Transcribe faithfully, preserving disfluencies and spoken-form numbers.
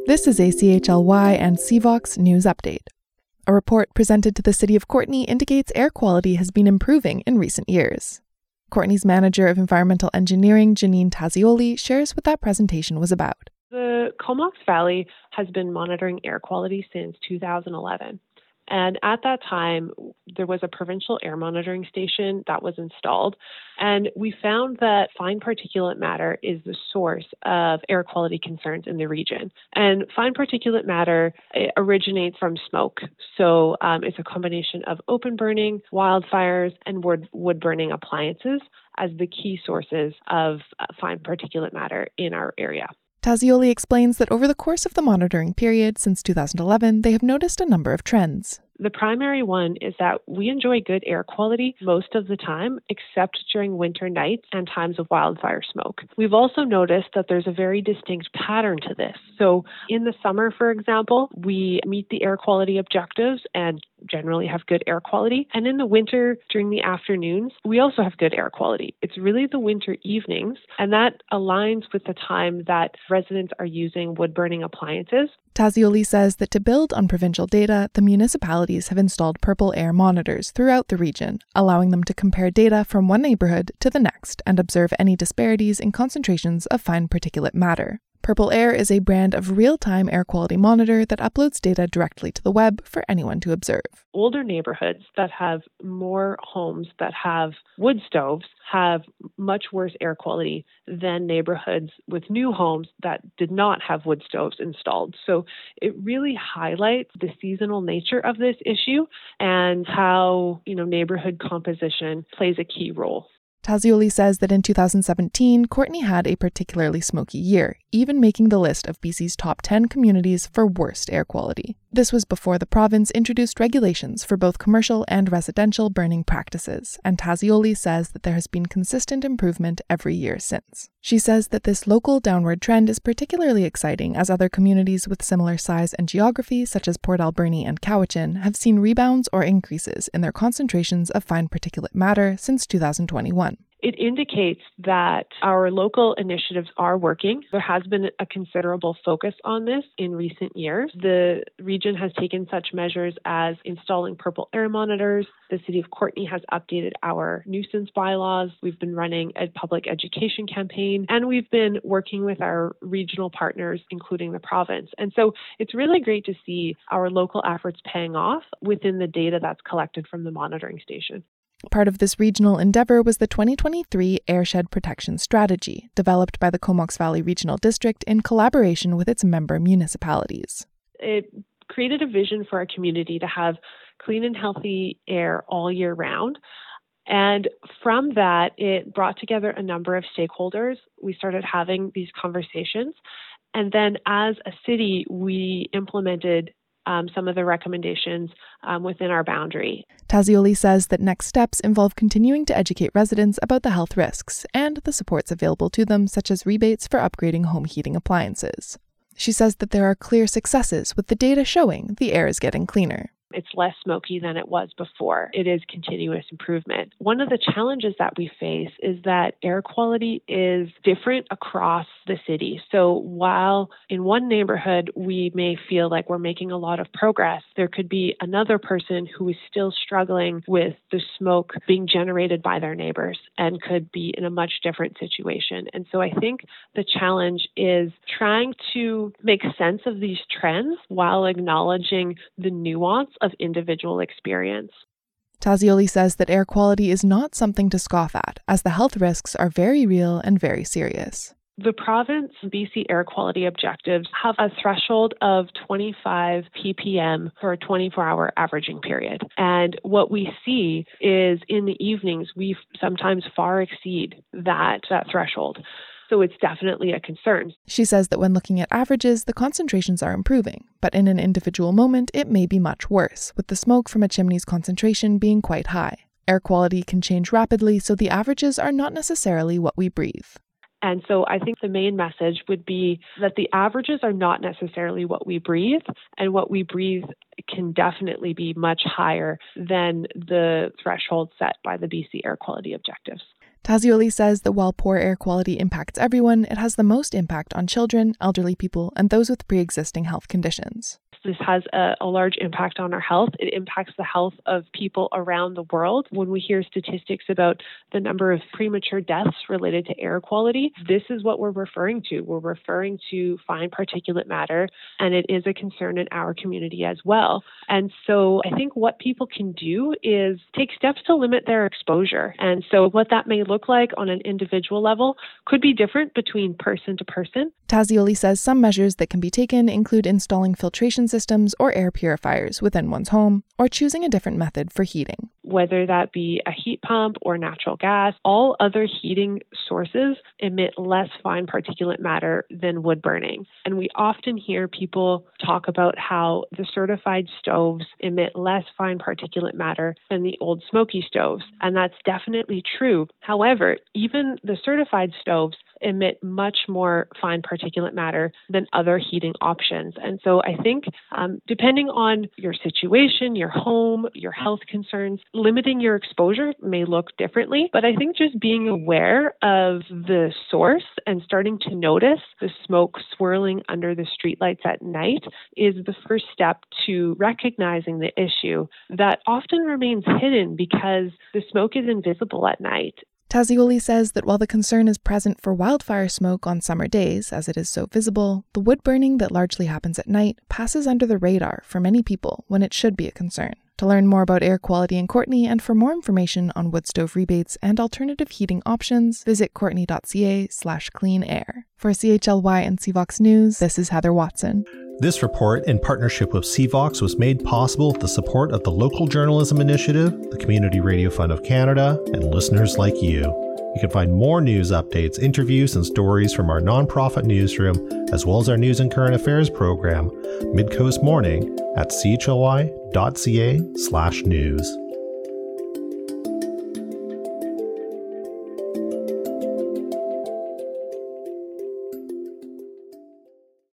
This is A C H L Y and C VOX News Update. A report presented to the City of Courtenay indicates air quality has been improving in recent years. Courtenay's Manager of Environmental Engineering, Janine Tazioli, shares what that presentation was about. The Comox Valley has been monitoring air quality since two thousand eleven. And at that time, there was a provincial air monitoring station that was installed. And we found that fine particulate matter is the source of air quality concerns in the region. And fine particulate matter originates from smoke. So um, it's a combination of open burning, wildfires, and wood, wood burning appliances as the key sources of uh, fine particulate matter in our area. Tazioli explains that over the course of the monitoring period since two thousand eleven, they have noticed a number of trends. The primary one is that we enjoy good air quality most of the time, except during winter nights and times of wildfire smoke. We've also noticed that there's a very distinct pattern to this. So in the summer, for example, we meet the air quality objectives and generally have good air quality. And in the winter, during the afternoons, we also have good air quality. It's really the winter evenings, and that aligns with the time that residents are using wood-burning appliances. Tazioli says that to build on provincial data, the municipalities have installed Purple Air monitors throughout the region, allowing them to compare data from one neighborhood to the next and observe any disparities in concentrations of fine particulate matter. Purple Air is a brand of real-time air quality monitor that uploads data directly to the web for anyone to observe. Older neighborhoods that have more homes that have wood stoves have much worse air quality than neighborhoods with new homes that did not have wood stoves installed. So it really highlights the seasonal nature of this issue and how, you know, neighborhood composition plays a key role. Tazioli says that in two thousand seventeen, Courtenay had a particularly smoky year, even making the list of B C's top ten communities for worst air quality. This was before the province introduced regulations for both commercial and residential burning practices, and Tazioli says that there has been consistent improvement every year since. She says that this local downward trend is particularly exciting as other communities with similar size and geography, such as Port Alberni and Cowichan, have seen rebounds or increases in their concentrations of fine particulate matter since two thousand twenty-one. It indicates that our local initiatives are working. There has been a considerable focus on this in recent years. The region has taken such measures as installing Purple Air monitors. The City of Courtenay has updated our nuisance bylaws. We've been running a public education campaign, and we've been working with our regional partners, including the province. And so it's really great to see our local efforts paying off within the data that's collected from the monitoring station. Part of this regional endeavor was the twenty twenty-three Airshed Protection Strategy, developed by the Comox Valley Regional District in collaboration with its member municipalities. It created a vision for our community to have clean and healthy air all year round. And from that, it brought together a number of stakeholders. We started having these conversations. And then as a city, we implemented Um, some of the recommendations um, within our boundary. Tazioli says that next steps involve continuing to educate residents about the health risks and the supports available to them, such as rebates for upgrading home heating appliances. She says that there are clear successes with the data showing the air is getting cleaner. It's less smoky than it was before. It is continuous improvement. One of the challenges that we face is that air quality is different across the city. So while in one neighborhood we may feel like we're making a lot of progress, there could be another person who is still struggling with the smoke being generated by their neighbors and could be in a much different situation. And so I think the challenge is trying to make sense of these trends while acknowledging the nuance of individual experience. Tazioli says that air quality is not something to scoff at, as the health risks are very real and very serious. The province B C air quality objectives have a threshold of twenty-five p p m for a twenty-four hour averaging period. And what we see is in the evenings, we sometimes far exceed that, that threshold. So it's definitely a concern. She says that when looking at averages, the concentrations are improving, but in an individual moment, it may be much worse, with the smoke from a chimney's concentration being quite high. Air quality can change rapidly, so the averages are not necessarily what we breathe. And so I think the main message would be that the averages are not necessarily what we breathe, and what we breathe can definitely be much higher than the threshold set by the B C air quality objectives. Tazioli says that while poor air quality impacts everyone, it has the most impact on children, elderly people, and those with pre-existing health conditions. This has a, a large impact on our health. It impacts the health of people around the world. When we hear statistics about the number of premature deaths related to air quality, this is what we're referring to. We're referring to fine particulate matter, and it is a concern in our community as well. And so I think what people can do is take steps to limit their exposure. And so what that may look like on an individual level could be different between person to person. Tazioli says some measures that can be taken include installing filtration systems or air purifiers within one's home, or choosing a different method for heating. Whether that be a heat pump or natural gas, all other heating sources emit less fine particulate matter than wood burning. And we often hear people talk about how the certified stoves emit less fine particulate matter than the old smoky stoves. And that's definitely true. However, even the certified stoves emit much more fine particulate matter than other heating options. And so I think um, depending on your situation, your home, your health concerns, limiting your exposure may look differently. But I think just being aware of the source and starting to notice the smoke swirling under the streetlights at night is the first step to recognizing the issue that often remains hidden because the smoke is invisible at night. Tazioli says that while the concern is present for wildfire smoke on summer days, as it is so visible, the wood burning that largely happens at night passes under the radar for many people when it should be a concern. To learn more about air quality in Courtenay and for more information on wood stove rebates and alternative heating options, visit courtenay.ca slash clean air. For C H L Y and C VOX News, this is Heather Watson. This report, in partnership with C VOX, was made possible with the support of the Local Journalism Initiative, the Community Radio Fund of Canada, and listeners like you. You can find more news updates, interviews, and stories from our nonprofit newsroom, as well as our news and current affairs program, Midcoast Morning, at chly.ca slash news.